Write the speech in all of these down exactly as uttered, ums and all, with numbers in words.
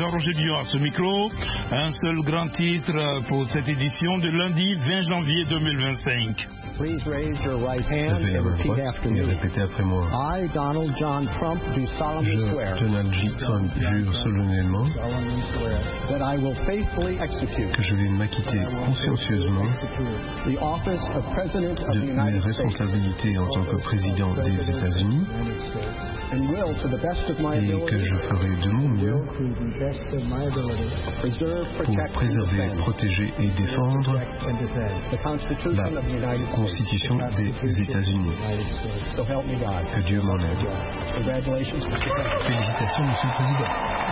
Roger Dion à ce micro. Un seul grand titre pour cette édition de lundi vingt janvier deux mille vingt-cinq. Please raise your right hand Levez la and main repeat droite after et me. répétez après moi. I, Donald John Trump, do solemnly Je, swear Donald J. Trump, jure solennellement that I will faithfully execute que je vais m'acquitter consciencieusement the office of President of de the mes United States responsabilités en tant que président des États-Unis and will, to the best of my et que ability, je ferai de mon mieux preserve, pour protect, and préserver, defend protéger et défendre the Constitution la of the United States. Constitution des États-Unis. So help me God. Que Dieu m'en aide. Congratulations, Mister President. Félicitations, Monsieur le Président.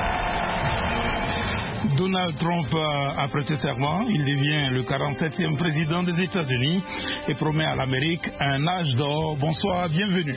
Donald Trump a prêté serment. Il devient le quarante-septième président des États-Unis et promet à l'Amérique un âge d'or. Bonsoir, bienvenue.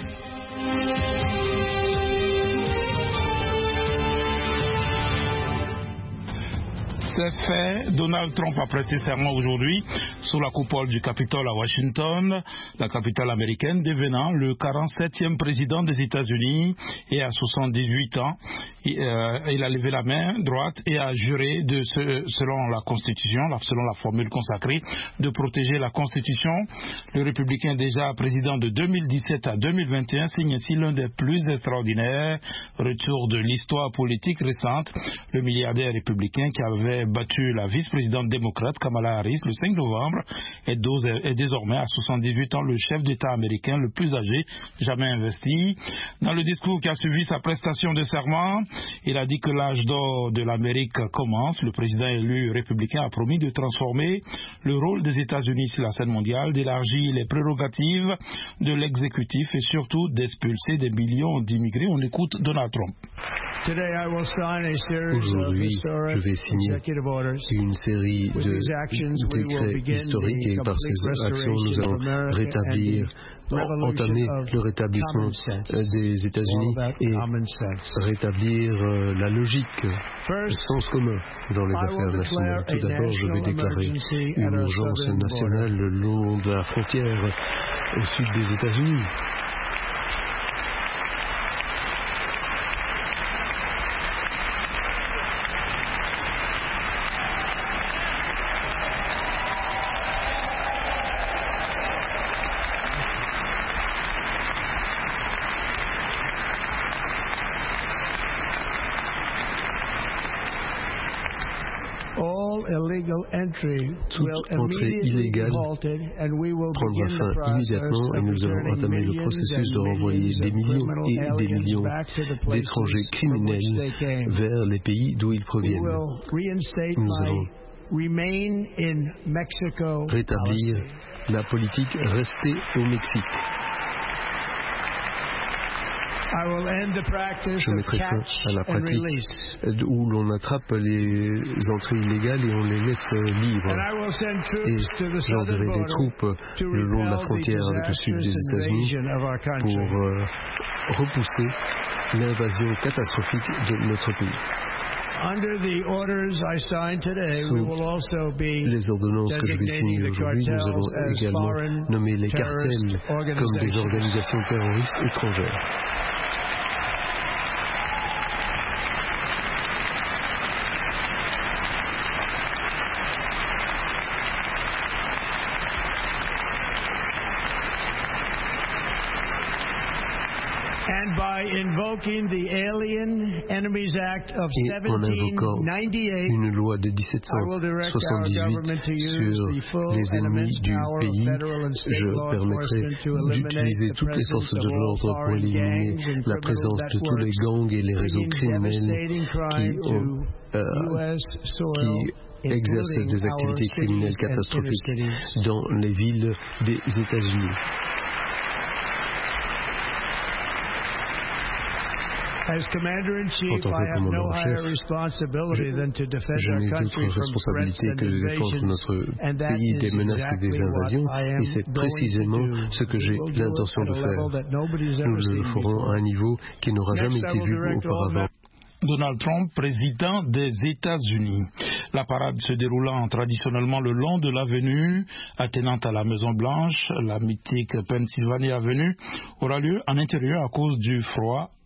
C'est fait. Donald Trump a prêté serment aujourd'hui sous la coupole du Capitole à Washington, la capitale américaine, devenant le quarante-septième président des États-Unis et à soixante-dix-huit ans. Il, euh, il a levé la main droite et a juré, de, selon la Constitution, selon la formule consacrée, de protéger la Constitution. Le républicain déjà président de deux mille dix-sept à deux mille vingt et un signe ainsi l'un des plus extraordinaires retours de l'histoire politique récente. Le milliardaire républicain qui avait battu la vice-présidente démocrate Kamala Harris le cinq novembre est, est désormais à soixante-dix-huit ans le chef d'État américain le plus âgé jamais investi. Dans le discours qui a suivi sa prestation de serment, il a dit que l'âge d'or de l'Amérique commence. Le président élu républicain a promis de transformer le rôle des États-Unis sur la scène mondiale, d'élargir les prérogatives de l'exécutif et surtout d'expulser des millions d'immigrés. On écoute Donald Trump. Aujourd'hui, je vais signer une série de décrets historiques et par ces actions, nous allons rétablir, entamer le rétablissement des États-Unis et rétablir la logique, le sens commun dans les affaires nationales. Tout d'abord, je vais déclarer une urgence nationale le long de la frontière au sud des États-Unis. Toute entrée illégale prendra fin immédiatement et nous allons entamer le processus de renvoyer des millions et des millions d'étrangers criminels vers les pays d'où ils proviennent. Nous allons rétablir la politique restée au Mexique. Je mettrai fin à la pratique où l'on attrape les entrées illégales et on les laisse libres. Et j'enverrai des troupes le long de la frontière avec le sud des États-Unis pour euh, repousser l'invasion catastrophique de notre pays. Sous les ordonnances que je vais signer aujourd'hui, nous allons également nommer les cartels comme des organisations terroristes étrangères. Et en invoquant une loi de dix-sept cent soixante-dix-huit sur les ennemis du pays, je permettrai d'utiliser toutes les forces de l'ordre pour éliminer la présence de tous les gangs et les réseaux criminels qui, ont, euh, qui exercent des activités criminelles catastrophiques dans les villes des États-Unis. En tant que commandant en chef, je, je n'ai d'autre responsabilité que de défendre notre pays des menaces et des invasions, et c'est précisément ce que j'ai l'intention de faire. Nous le ferons à un niveau qui n'aura jamais été vu auparavant. Donald Trump, président des États-Unis. La parade se déroulant traditionnellement le long de l'avenue attenante à la Maison-Blanche, la mythique Pennsylvania Avenue, aura lieu en intérieur à cause du froid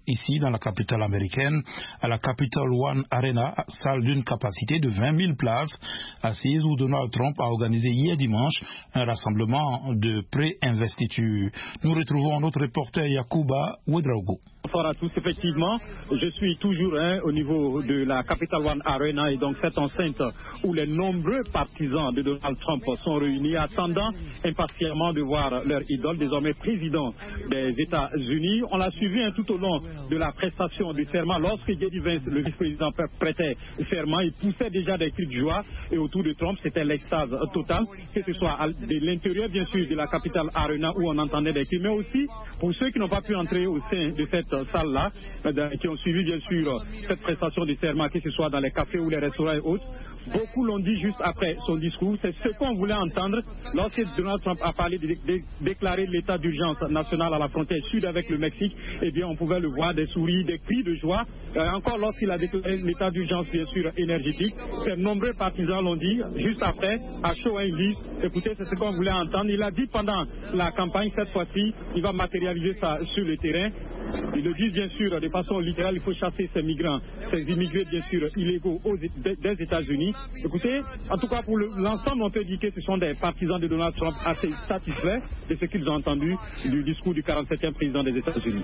ici dans la capitale américaine, à la Capital One Arena, salle d'une capacité de vingt mille places, assise où Donald Trump a organisé hier dimanche un rassemblement de pré-investiture. Nous retrouvons notre reporter Yacouba Ouedraogo. Bonsoir à tous. Effectivement, je suis toujours hein, au niveau de la Capital One Arena et donc cette enceinte où les nombreux partisans de Donald Trump sont réunis, attendant impatiemment de voir leur idole, désormais président des États-Unis. On l'a suivi hein, tout au long de la prestation du serment. Lorsque J D Vance, le vice-président, prêtait serment, il poussait déjà des cris de joie et autour de Trump, c'était l'extase totale, que ce soit de l'intérieur bien sûr de la Capital Arena où on entendait des cris, mais aussi pour ceux qui n'ont pas pu entrer au sein de cette salle-là, qui ont suivi bien sûr cette prestation de serment, que ce soit dans les cafés ou les restaurants et autres. Beaucoup l'ont dit juste après son discours. C'est ce qu'on voulait entendre lorsque Donald Trump a parlé de, de déclarer l'état d'urgence nationale à la frontière sud avec le Mexique. Eh bien, on pouvait le voir, des sourires, des cris de joie. Euh, encore lorsqu'il a déclaré l'état d'urgence, bien sûr, énergétique. Ses nombreux partisans l'ont dit juste après, à chaud, hein, ils disent, écoutez, c'est ce qu'on voulait entendre. Il a dit pendant la campagne, cette fois-ci, il va matérialiser ça sur le terrain. Ils le disent bien sûr de façon littérale, il faut chasser ces migrants, ces immigrés bien sûr illégaux aux, des États-Unis. Écoutez, en tout cas pour l'ensemble, on peut dire que ce sont des partisans de Donald Trump assez satisfaits de ce qu'ils ont entendu du discours du quarante-septième président des États-Unis.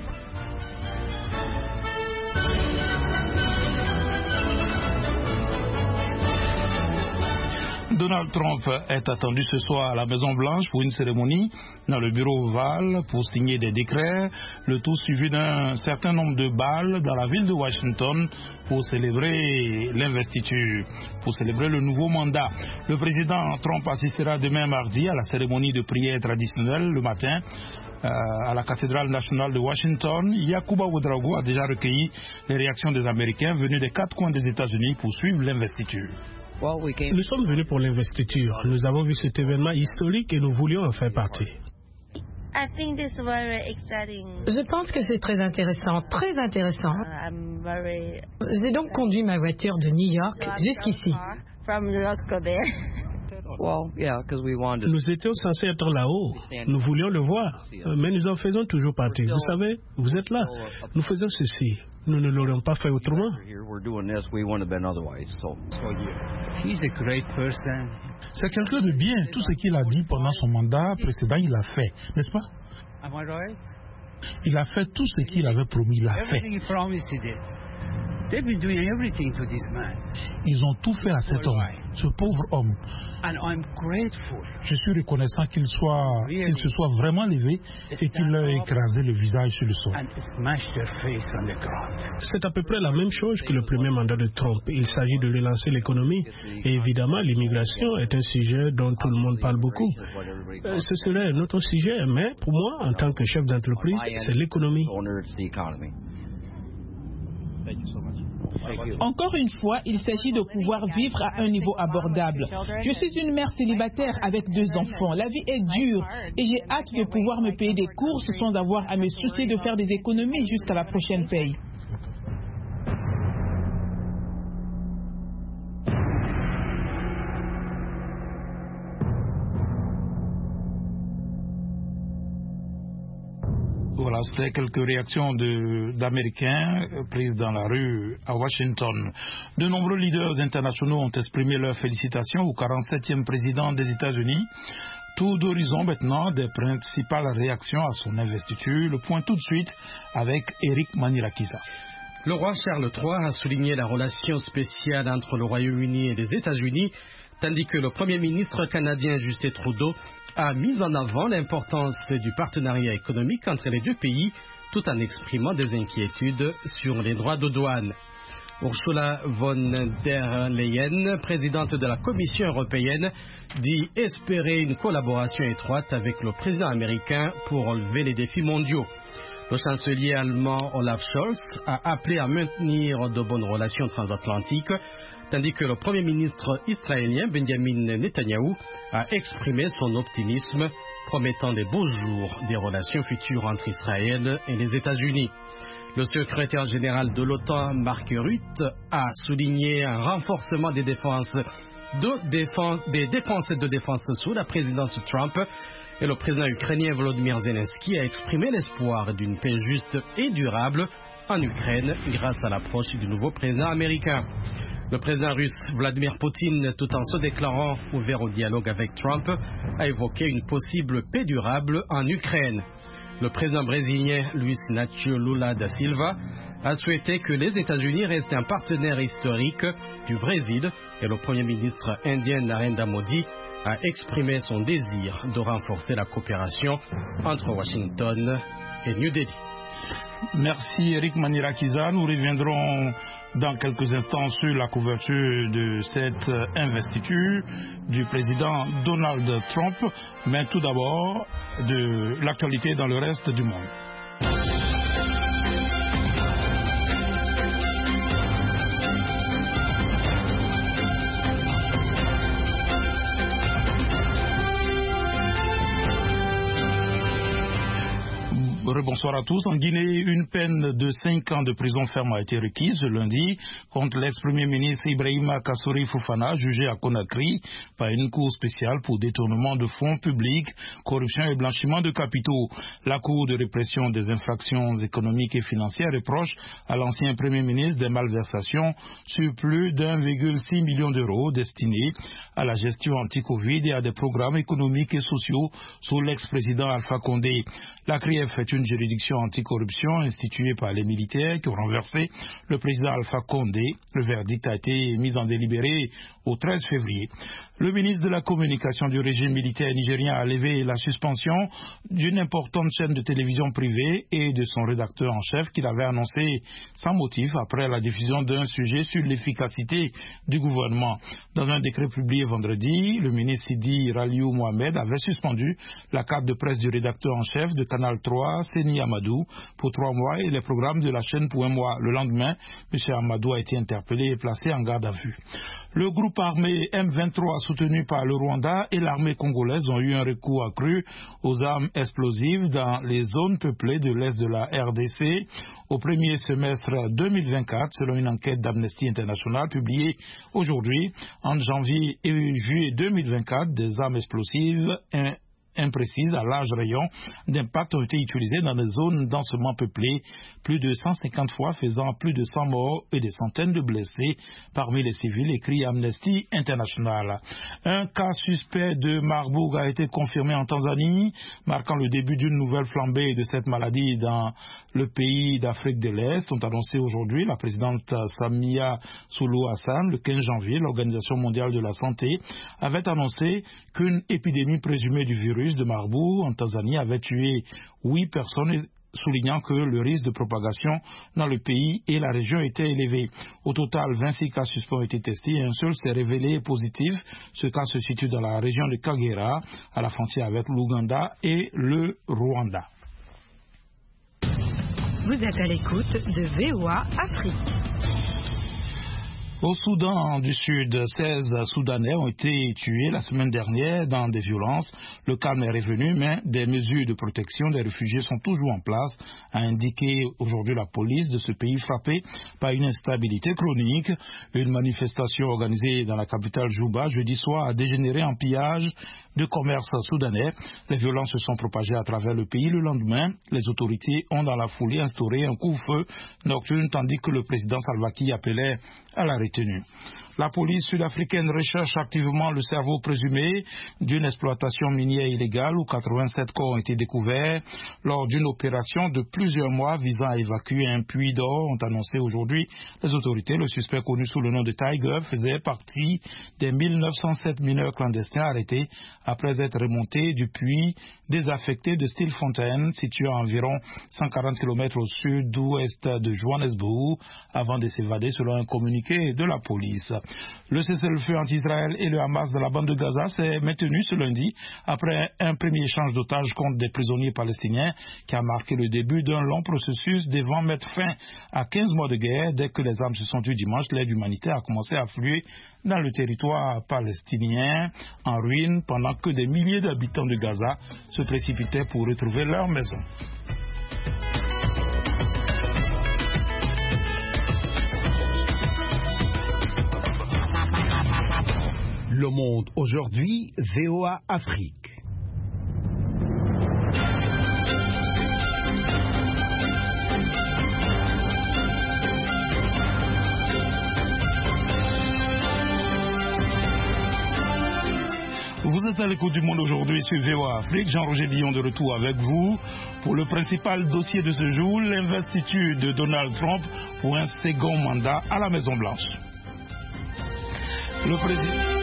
Donald Trump est attendu ce soir à la Maison-Blanche pour une cérémonie dans le bureau ovale pour signer des décrets, le tout suivi d'un certain nombre de balles dans la ville de Washington pour célébrer l'investiture, pour célébrer le nouveau mandat. Le président Trump assistera demain mardi à la cérémonie de prière traditionnelle le matin Euh, à la cathédrale nationale de Washington. Yacouba Ouedraogo a déjà recueilli les réactions des Américains venus des quatre coins des États-Unis pour suivre l'investiture. Nous sommes venus pour l'investiture. Nous avons vu cet événement historique et nous voulions en faire partie. Je pense que c'est très intéressant, très intéressant. J'ai donc conduit ma voiture de New York jusqu'ici. Nous étions censés être là-haut. Nous voulions le voir, mais nous en faisons toujours partie. Vous savez, vous êtes là. Nous faisons ceci. Nous ne l'aurions pas fait autrement. C'est quelqu'un de bien. Tout ce qu'il a dit pendant son mandat précédent, il l'a fait, n'est-ce pas? Il a fait tout ce qu'il avait promis, il l'a fait. Ils ont tout fait à cet homme, ce pauvre homme. Je suis reconnaissant qu'il soit, qu'il se soit vraiment levé et qu'il leur ait écrasé le visage sur le sol. C'est à peu près la même chose que le premier mandat de Trump. Il s'agit de relancer l'économie. Et évidemment, l'immigration est un sujet dont tout le monde parle beaucoup. Ce serait un autre sujet, mais pour moi, en tant que chef d'entreprise, c'est l'économie. Encore une fois, il s'agit de pouvoir vivre à un niveau abordable. Je suis une mère célibataire avec deux enfants. La vie est dure et j'ai hâte de pouvoir me payer des courses sans avoir à me soucier de faire des économies jusqu'à la prochaine paye. Voilà, c'était quelques réactions d'Américains prises dans la rue à Washington. De nombreux leaders internationaux ont exprimé leurs félicitations au quarante-septième président des États-Unis. Tour d'horizon maintenant des principales réactions à son investiture. Le point tout de suite avec Eric Manirakisa. Le roi Charles trois a souligné la relation spéciale entre le Royaume-Uni et les États-Unis, tandis que le Premier ministre canadien Justin Trudeau a mis en avant l'importance du partenariat économique entre les deux pays, tout en exprimant des inquiétudes sur les droits de douane. Ursula von der Leyen, présidente de la Commission européenne, dit espérer une collaboration étroite avec le président américain pour relever les défis mondiaux. Le chancelier allemand Olaf Scholz a appelé à maintenir de bonnes relations transatlantiques, tandis que le Premier ministre israélien Benjamin Netanyahou a exprimé son optimisme, promettant des beaux jours des relations futures entre Israël et les États-Unis. Le secrétaire général de l'OTAN, Mark Rutte, a souligné un renforcement des défenses de défense, des dépenses de défense sous la présidence Trump, et le président ukrainien Volodymyr Zelensky a exprimé l'espoir d'une paix juste et durable en Ukraine grâce à l'approche du nouveau président américain. Le président russe Vladimir Poutine, tout en se déclarant ouvert au dialogue avec Trump, a évoqué une possible paix durable en Ukraine. Le président brésilien Luiz Inácio Lula da Silva a souhaité que les États-Unis restent un partenaire historique du Brésil et le premier ministre indien Narendra Modi a exprimé son désir de renforcer la coopération entre Washington et New Delhi. Merci Eric Manirakiza. Nous reviendrons dans quelques instants sur la couverture de cette investiture du président Donald Trump, mais tout d'abord de l'actualité dans le reste du monde. Bonsoir à tous. En Guinée, une peine de cinq ans de prison ferme a été requise lundi contre l'ex-premier ministre Ibrahima Kassory Fofana, jugé à Conakry par une cour spéciale pour détournement de fonds publics, corruption et blanchiment de capitaux. La Cour de répression des infractions économiques et financières reproche à l'ancien premier ministre des malversations sur plus d'un virgule six million d'euros destinés à la gestion anti-Covid et à des programmes économiques et sociaux sous l'ex-président Alpha Condé. La C R I E F est une juridiction anticorruption instituée par les militaires qui ont renversé le président Alpha Condé. Le verdict a été mis en délibéré au treize février. Le ministre de la Communication du régime militaire nigérien a levé la suspension d'une importante chaîne de télévision privée et de son rédacteur en chef qu'il avait annoncé sans motif après la diffusion d'un sujet sur l'efficacité du gouvernement. Dans un décret publié vendredi, le ministre Sidi Raliou Mohamed avait suspendu la carte de presse du rédacteur en chef de Canal trois, Seni Amadou, pour trois mois et les programmes de la chaîne pour un mois. Le lendemain, M. Amadou a été interpellé et placé en garde à vue. Le groupe armé M vingt-trois soutenu par le Rwanda et l'armée congolaise ont eu un recours accru aux armes explosives dans les zones peuplées de l'est de la R D C au premier semestre deux mille vingt-quatre, selon une enquête d'Amnesty International publiée aujourd'hui. En janvier et juillet deux mille vingt-quatre, des armes explosives imprécises à large rayon d'impact ont été utilisées dans des zones densément peuplées, plus de cent cinquante fois, faisant plus de cent morts et des centaines de blessés parmi les civils, écrit Amnesty International. Un cas suspect de Marburg a été confirmé en Tanzanie, marquant le début d'une nouvelle flambée de cette maladie dans le pays d'Afrique de l'Est, ont annoncé aujourd'hui la présidente Samia Suluhu Hassan. Le quinze janvier, l'Organisation mondiale de la santé avait annoncé qu'une épidémie présumée du virus de Marburg en Tanzanie avait tué huit personnes, soulignant que le risque de propagation dans le pays et la région était élevé. Au total, vingt-six cas suspects ont été testés et un seul s'est révélé positif. Ce cas se situe dans la région de Kagera, à la frontière avec l'Ouganda et le Rwanda. Vous êtes à l'écoute de V O A Afrique. Au Soudan du Sud, seize Soudanais ont été tués la semaine dernière dans des violences. Le calme est revenu, mais des mesures de protection des réfugiés sont toujours en place, a indiqué aujourd'hui la police de ce pays frappé par une instabilité chronique. Une manifestation organisée dans la capitale Juba jeudi soir a dégénéré en pillage de commerce soudanais. Les violences se sont propagées à travers le pays le lendemain. Les autorités ont dans la foulée instauré un couvre-feu nocturne tandis que le président Salva Kiir appelait à la retenue. La police sud-africaine recherche activement le cerveau présumé d'une exploitation minière illégale où quatre-vingt-sept corps ont été découverts lors d'une opération de plusieurs mois visant à évacuer un puits d'or, ont annoncé aujourd'hui les autorités. Le suspect connu sous le nom de Tiger faisait partie des mille neuf cent sept mineurs clandestins arrêtés après être remontés du puits désaffecté de Stilfontein, situé à environ cent quarante kilomètres au sud-ouest de Johannesburg, avant de s'évader selon un communiqué de la police. Le cessez-le-feu entre Israël et le Hamas de la bande de Gaza s'est maintenu ce lundi après un premier échange d'otages contre des prisonniers palestiniens qui a marqué le début d'un long processus devant mettre fin à quinze mois de guerre. Dès que les armes se sont tues dimanche, l'aide humanitaire a commencé à affluer dans le territoire palestinien en ruine pendant que des milliers d'habitants de Gaza se précipitaient pour retrouver leur maison. Le Monde aujourd'hui, V O A Afrique. Vous êtes à l'écoute du Monde aujourd'hui sur V O A Afrique. Jean-Roger Billon de retour avec vous pour le principal dossier de ce jour, l'investiture de Donald Trump pour un second mandat à la Maison-Blanche. Le président...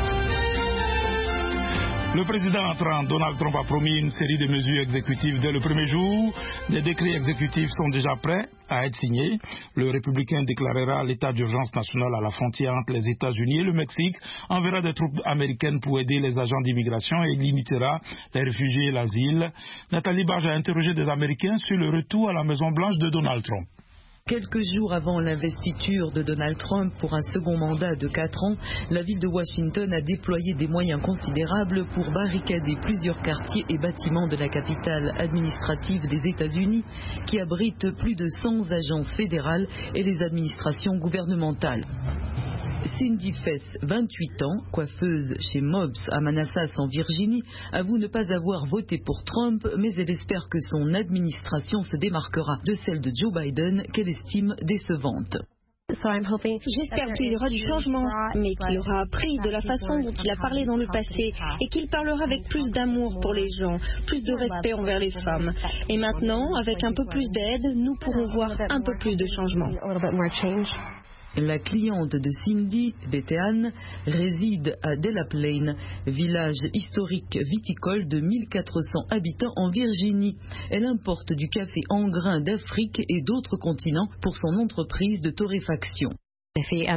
Le président entrant, Donald Trump, a promis une série de mesures exécutives dès le premier jour. Des décrets exécutifs sont déjà prêts à être signés. Le républicain déclarera l'état d'urgence nationale à la frontière entre les États-Unis et le Mexique, enverra des troupes américaines pour aider les agents d'immigration et limitera les réfugiés et l'asile. Nathalie Barge a interrogé des Américains sur le retour à la Maison-Blanche de Donald Trump. Quelques jours avant l'investiture de Donald Trump pour un second mandat de quatre ans, la ville de Washington a déployé des moyens considérables pour barricader plusieurs quartiers et bâtiments de la capitale administrative des États-Unis qui abrite plus de cent agences fédérales et les administrations gouvernementales. Cindy Fess, vingt-huit ans, coiffeuse chez Mobs à Manassas en Virginie, avoue ne pas avoir voté pour Trump, mais elle espère que son administration se démarquera de celle de Joe Biden, qu'elle estime décevante. J'espère qu'il y aura du changement, mais qu'il aura appris de la façon dont il a parlé dans le passé et qu'il parlera avec plus d'amour pour les gens, plus de respect envers les femmes. Et maintenant, avec un peu plus d'aide, nous pourrons voir un peu plus de changement. La cliente de Cindy, Bethany, réside à Delaplane, village historique viticole de mille quatre cents habitants en Virginie. Elle importe du café en grains d'Afrique et d'autres continents pour son entreprise de torréfaction. S'il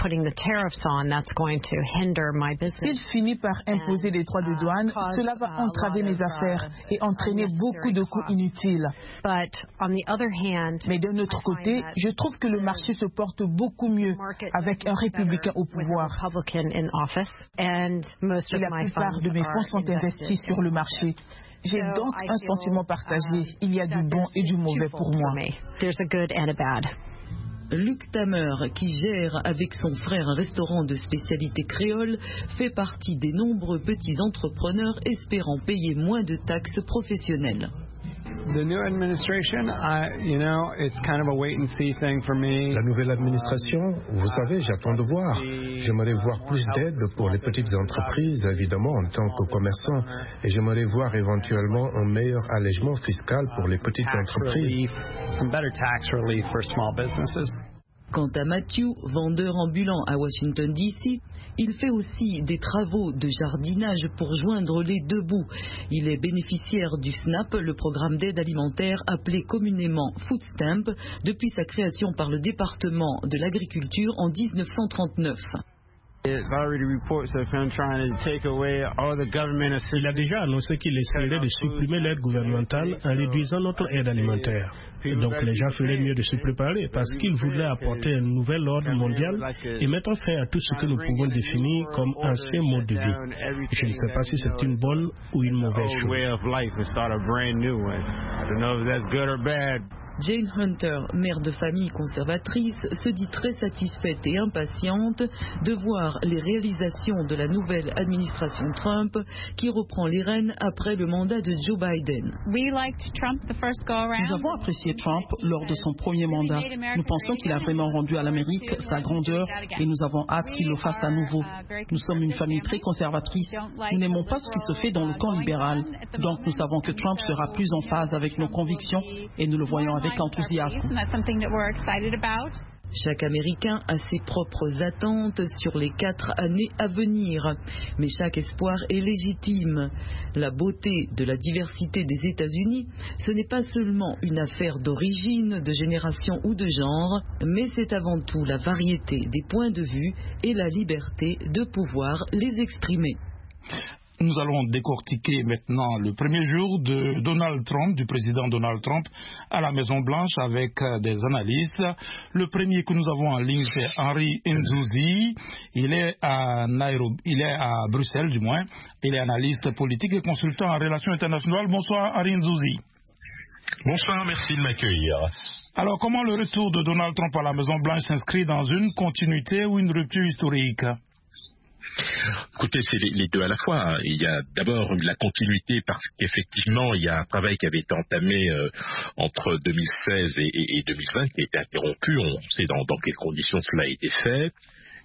finit par imposer des droits de douane, cela va entraver mes affaires et entraîner beaucoup de coûts inutiles. Mais d'un autre côté, je trouve que le marché se porte beaucoup mieux avec un républicain au pouvoir. Et la plupart de mes fonds sont investis sur le marché. J'ai donc un sentiment partagé. Il y a du bon et du mauvais pour moi. Luc Tamer, qui gère avec son frère un restaurant de spécialité créole, fait partie des nombreux petits entrepreneurs espérant payer moins de taxes professionnelles. The new administration, I, you know, it's kind of a wait and see thing for me. La nouvelle administration, vous savez, j'attends de voir. J'aimerais voir plus d'aide pour les petites entreprises, évidemment, en tant que commerçant. Et j'aimerais voir éventuellement un meilleur allègement fiscal pour les petites entreprises. Some better tax relief for small businesses. Quant à Matthew, vendeur ambulant à Washington D C, il fait aussi des travaux de jardinage pour joindre les deux bouts. Il est bénéficiaire du SNAP, le programme d'aide alimentaire appelé communément Food Stamp, depuis sa création par le département de l'agriculture en mille neuf cent trente-neuf. Il a déjà annoncé qu'il essaierait de supprimer l'aide gouvernementale en réduisant notre aide alimentaire. Donc les gens feraient mieux de se préparer parce qu'il voudrait apporter un nouvel ordre mondial et mettre fin à tout ce que nous pouvons définir comme ancien mode de vie. Je ne sais pas si c'est une bonne ou une mauvaise chose. Jane Hunter, mère de famille conservatrice, se dit très satisfaite et impatiente de voir les réalisations de la nouvelle administration Trump qui reprend les rênes après le mandat de Joe Biden. Nous avons apprécié Trump lors de son premier mandat. Nous pensons qu'il a vraiment rendu à l'Amérique sa grandeur et nous avons hâte qu'il le fasse à nouveau. Nous sommes une famille très conservatrice. Nous n'aimons pas ce qui se fait dans le camp libéral. Donc nous savons que Trump sera plus en phase avec nos convictions et nous le voyons avec enthousiasme. Chaque Américain a ses propres attentes sur les quatre années à venir, mais chaque espoir est légitime. La beauté de la diversité des États-Unis, ce n'est pas seulement une affaire d'origine, de génération ou de genre, mais c'est avant tout la variété des points de vue et la liberté de pouvoir les exprimer. Nous allons décortiquer maintenant le premier jour de Donald Trump, du président Donald Trump, à la Maison-Blanche avec des analystes. Le premier que nous avons en ligne, c'est Henry Nzouzi. Il est à Nairobi, il est à Bruxelles du moins. Il est analyste politique et consultant en relations internationales. Bonsoir Henry Nzouzi. Bonsoir, merci de m'accueillir. Alors, comment le retour de Donald Trump à la Maison-Blanche s'inscrit dans une continuité ou une rupture historique ? Écoutez, c'est les, les deux à la fois. Il y a d'abord la continuité parce qu'effectivement, il y a un travail qui avait été entamé euh, entre deux mille seize et, et, et deux mille vingt qui a été interrompu. On sait dans, dans quelles conditions cela a été fait.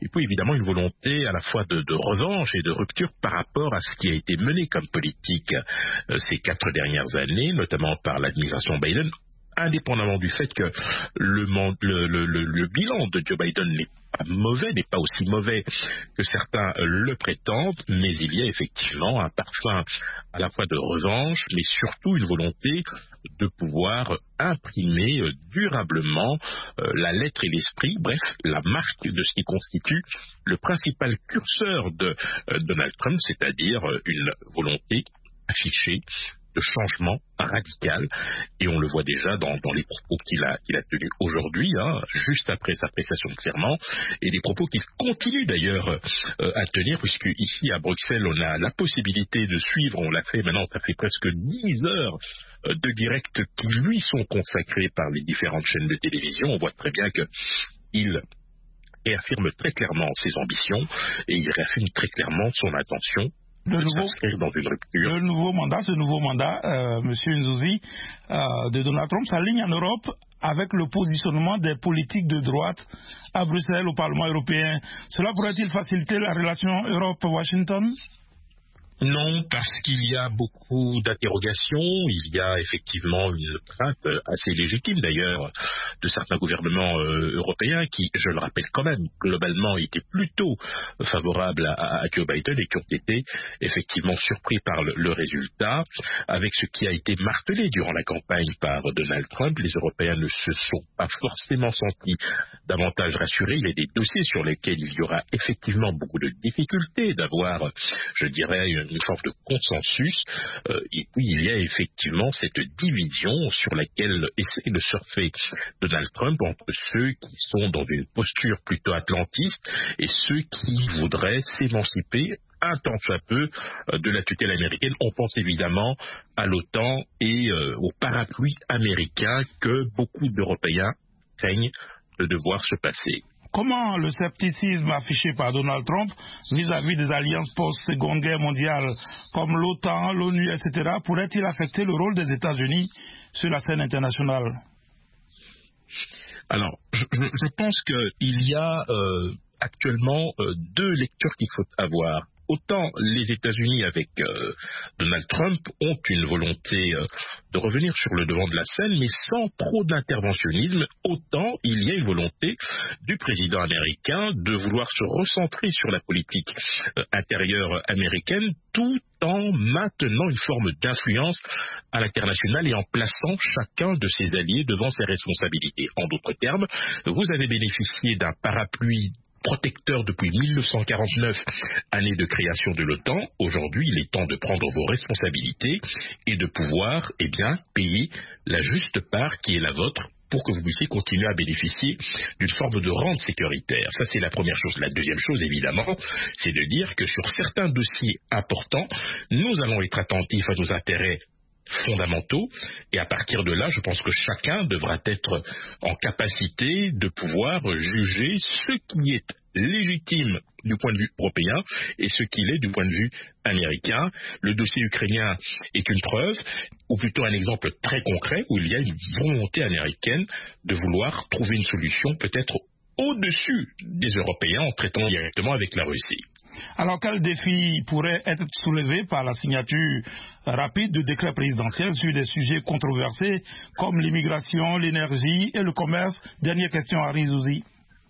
et puis évidemment une volonté à la fois de, de revanche et de rupture par rapport à ce qui a été mené comme politique euh, ces quatre dernières années, notamment par l'administration Biden, indépendamment du fait que le, le, le, le, le bilan de Joe Biden n'est pas mauvais, n'est pas aussi mauvais que certains le prétendent, mais il y a effectivement un parfum à la fois de revanche, mais surtout une volonté de pouvoir imprimer durablement la lettre et l'esprit, bref, la marque de ce qui constitue le principal curseur de Donald Trump, c'est-à-dire une volonté affichée de changement radical, et on le voit déjà dans, dans les propos qu'il a, qu'il a tenus aujourd'hui, hein, juste après sa prestation de serment, et des propos qu'il continue d'ailleurs euh, à tenir, puisque ici à Bruxelles on a la possibilité de suivre, on l'a fait maintenant, ça fait presque dix heures euh, de direct qui lui sont consacrés par les différentes chaînes de télévision. On voit très bien que il réaffirme très clairement ses ambitions, et il réaffirme très clairement son intention Le de nouveau, s'inscrire dans une rupture. le nouveau mandat, ce nouveau mandat, euh, Monsieur Nzouzi, euh, de Donald Trump s'aligne en Europe avec le positionnement des politiques de droite à Bruxelles, au Parlement européen. Cela pourrait-il faciliter la relation Europe-Washington ? Non, parce qu'il y a beaucoup d'interrogations, il y a effectivement une crainte assez légitime d'ailleurs de certains gouvernements euh, européens qui, je le rappelle quand même, globalement étaient plutôt favorables à, à Joe Biden et qui ont été effectivement surpris par le, le résultat. Avec ce qui a été martelé durant la campagne par Donald Trump, les Européens ne se sont pas forcément sentis davantage rassurés. Il y a des dossiers sur lesquels il y aura effectivement beaucoup de difficultés d'avoir, je dirais, une une forme de consensus, euh, et puis il y a effectivement cette division sur laquelle essaie de surfer Donald Trump entre ceux qui sont dans une posture plutôt atlantiste et ceux qui voudraient s'émanciper un tant soit peu euh, de la tutelle américaine. On pense évidemment à l'OTAN et euh, au parapluie américain que beaucoup d'Européens craignent de devoir se passer. Comment le scepticisme affiché par Donald Trump vis-à-vis des alliances post-seconde guerre mondiale comme l'OTAN, l'ONU, et cetera pourrait-il affecter le rôle des États-Unis sur la scène internationale? Alors, je, je pense qu'il y a euh, actuellement euh, deux lectures qu'il faut avoir. Autant les États-Unis avec euh, Donald Trump ont une volonté euh, de revenir sur le devant de la scène, mais sans trop d'interventionnisme, autant il y a une volonté du président américain de vouloir se recentrer sur la politique euh, intérieure américaine, tout en maintenant une forme d'influence à l'international et en plaçant chacun de ses alliés devant ses responsabilités. En d'autres termes, vous avez bénéficié d'un parapluie protecteur depuis mille neuf cent quarante-neuf, année de création de l'OTAN. Aujourd'hui, il est temps de prendre vos responsabilités et de pouvoir, eh bien, payer la juste part qui est la vôtre pour que vous puissiez continuer à bénéficier d'une forme de rente sécuritaire. Ça, c'est la première chose. La deuxième chose, évidemment, c'est de dire que sur certains dossiers importants, nous allons être attentifs à nos intérêts fondamentaux, et à partir de là, je pense que chacun devra être en capacité de pouvoir juger ce qui est légitime du point de vue européen et ce qu'il est du point de vue américain. Le dossier ukrainien est une preuve, ou plutôt un exemple très concret où il y a une volonté américaine de vouloir trouver une solution peut-être au-dessus des Européens en traitant directement avec la Russie. Alors, quel défi pourrait être soulevé par la signature rapide de décrets présidentiels sur des sujets controversés comme l'immigration, l'énergie et le commerce? Dernière question à Nzouzi.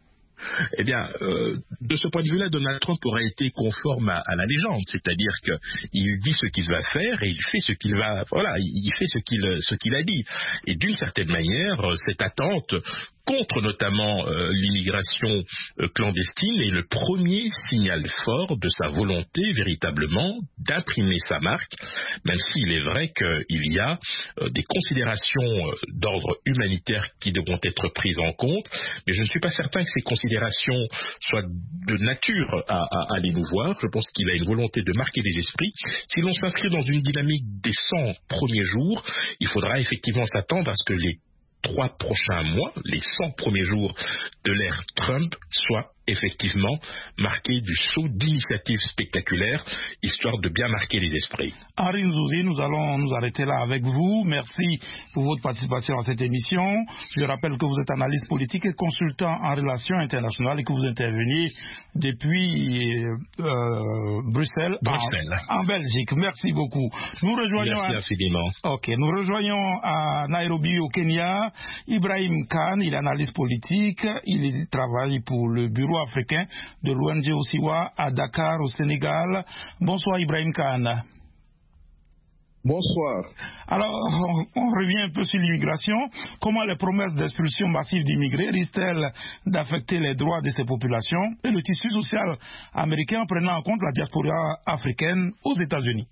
Eh bien, euh, de ce point de vue-là, Donald Trump aurait été conforme à, à la légende, c'est-à-dire qu'il dit ce qu'il va faire et il fait ce qu'il va, voilà, il fait ce qu'il ce qu'il a dit. Et d'une certaine manière, cette attente contre notamment euh, l'immigration euh, clandestine est le premier signal fort de sa volonté véritablement d'imprimer sa marque, même s'il est vrai qu'il y a euh, des considérations euh, d'ordre humanitaire qui devront être prises en compte, mais je ne suis pas certain que ces considérations soient de nature à, à, à l'émouvoir. Je pense qu'il a une volonté de marquer les esprits. Si l'on s'inscrit dans une dynamique des cent premiers jours, il faudra effectivement s'attendre à ce que les trois prochains mois, les cent premiers jours de l'ère Trump, soient effectivement marquer du saut d'initiative spectaculaire, histoire de bien marquer les esprits. Henri Nzouzi, nous allons nous arrêter là avec vous. Merci pour votre participation à cette émission. Je rappelle que vous êtes analyste politique et consultant en relations internationales et que vous interveniez depuis euh, Bruxelles, Bruxelles. En, en Belgique. Merci beaucoup. Nous rejoignons Merci à, infiniment. Ok, nous rejoignons à Nairobi au Kenya Ibrahim Khan. Il est analyste politique. Il travaille pour le bureau africain de l'O N G Osiwa à Dakar au Sénégal. Bonsoir Ibrahim Khan. Bonsoir. Alors, on, on revient un peu sur l'immigration. Comment les promesses d'expulsion massive d'immigrés risquent-elles d'affecter les droits de ces populations et le tissu social américain en prenant en compte la diaspora africaine aux États-Unis?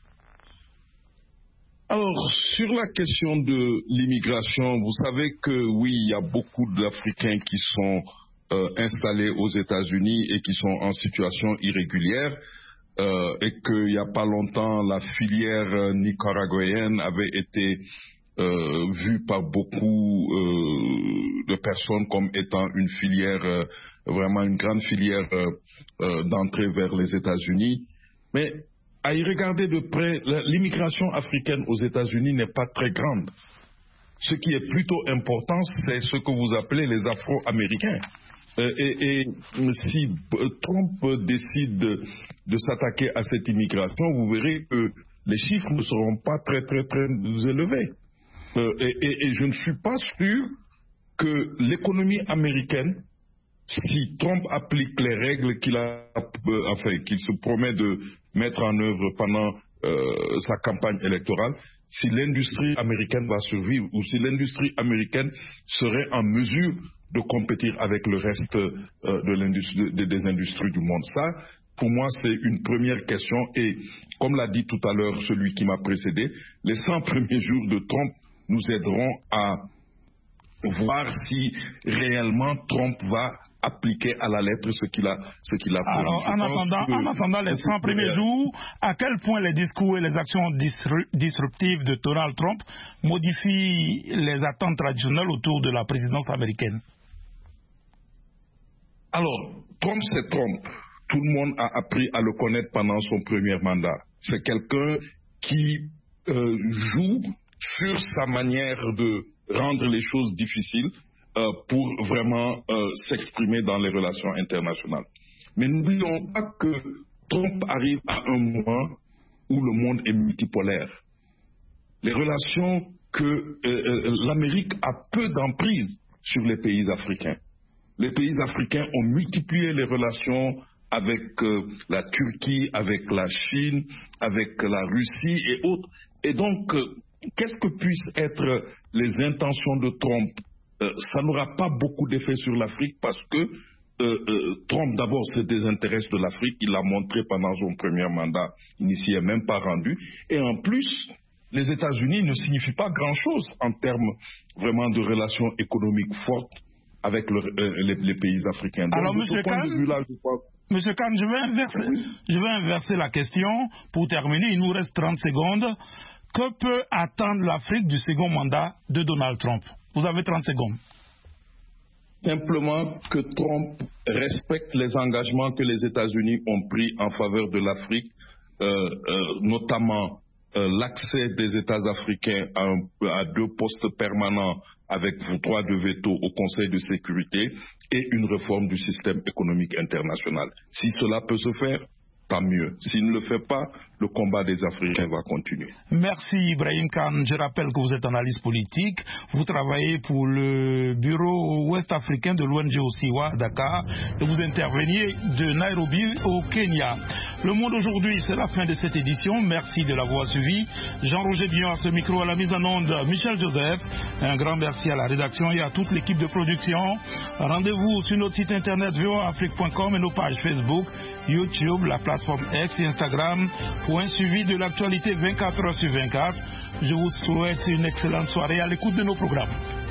Alors, sur la question de l'immigration, vous savez que oui, il y a beaucoup d'Africains qui sont euh, installés aux États-Unis et qui sont en situation irrégulière. Euh, et qu'il n'y a pas longtemps, la filière euh, nicaraguayenne avait été euh, vue par beaucoup euh, de personnes comme étant une filière, euh, vraiment une grande filière euh, euh, d'entrée vers les États-Unis. Mais à y regarder de près, l'immigration africaine aux États-Unis n'est pas très grande. Ce qui est plutôt important, c'est ce que vous appelez les Afro-Américains. Euh, et, et si Trump décide de, de s'attaquer à cette immigration, vous verrez que les chiffres ne seront pas très très très élevés. Euh, et, et, et je ne suis pas sûr que l'économie américaine, si Trump applique les règles qu'il a, euh, enfin, qu'il se promet de mettre en œuvre pendant euh, sa campagne électorale, si l'industrie américaine va survivre ou si l'industrie américaine serait en mesure de compétir avec le reste euh, de l'industrie, de, des industries du monde. Ça, pour moi, c'est une première question. Et comme l'a dit tout à l'heure celui qui m'a précédé, les cent premiers jours de Trump nous aideront à voir si réellement Trump va appliquer à la lettre ce qu'il a, ce qu'il a promis. Alors, en attendant, en attendant les cent premiers jours, à quel point les discours et les actions disruptives de Donald Trump modifient les attentes traditionnelles autour de la présidence américaine? Alors, Trump, c'est Trump. Tout le monde a appris à le connaître pendant son premier mandat. C'est quelqu'un qui euh, joue sur sa manière de rendre les choses difficiles euh, pour vraiment euh, s'exprimer dans les relations internationales. Mais n'oublions pas que Trump arrive à un moment où le monde est multipolaire. Les relations que euh, euh, l'Amérique a peu d'emprise sur les pays africains. Les pays africains ont multiplié les relations avec euh, la Turquie, avec la Chine, avec la Russie et autres. Et donc, euh, qu'est-ce que puissent être les intentions de Trump? euh, Ça n'aura pas beaucoup d'effet sur l'Afrique parce que euh, euh, Trump, d'abord, se désintéresse de l'Afrique. Il l'a montré pendant son premier mandat. Il n'y s'y est même pas rendu. Et en plus, les États-Unis ne signifient pas grand-chose en termes vraiment de relations économiques fortes avec le, euh, les, les pays africains. Donc, alors, monsieur Khan, monsieur Khan, je vais inverser, oui. je vais inverser la question pour terminer. Il nous reste trente secondes. Que peut attendre l'Afrique du second mandat de Donald Trump? Vous avez trente secondes. Simplement que Trump respecte les engagements que les États-Unis ont pris en faveur de l'Afrique, euh, euh, notamment Euh, l'accès des États africains à, un, à deux postes permanents avec droit de veto au Conseil de sécurité et une réforme du système économique international. Si cela peut se faire, tant mieux. S'il ne le fait pas, le combat des Africains va continuer. Merci Ibrahim Khan. Je rappelle que vous êtes analyste politique. Vous travaillez pour le bureau ouest-africain de l'O N G Osiwa à Dakar et vous interveniez de Nairobi au Kenya. Le Monde aujourd'hui, c'est la fin de cette édition. Merci de l'avoir suivi. Jean-Roger Dion à ce micro, à la mise en onde, Michel Joseph. Un grand merci à la rédaction et à toute l'équipe de production. Rendez-vous sur notre site internet v o a afrique point com et nos pages Facebook, YouTube, la plateforme X et Instagram pour un suivi de l'actualité vingt-quatre heures sur vingt-quatre. Je vous souhaite une excellente soirée à l'écoute de nos programmes.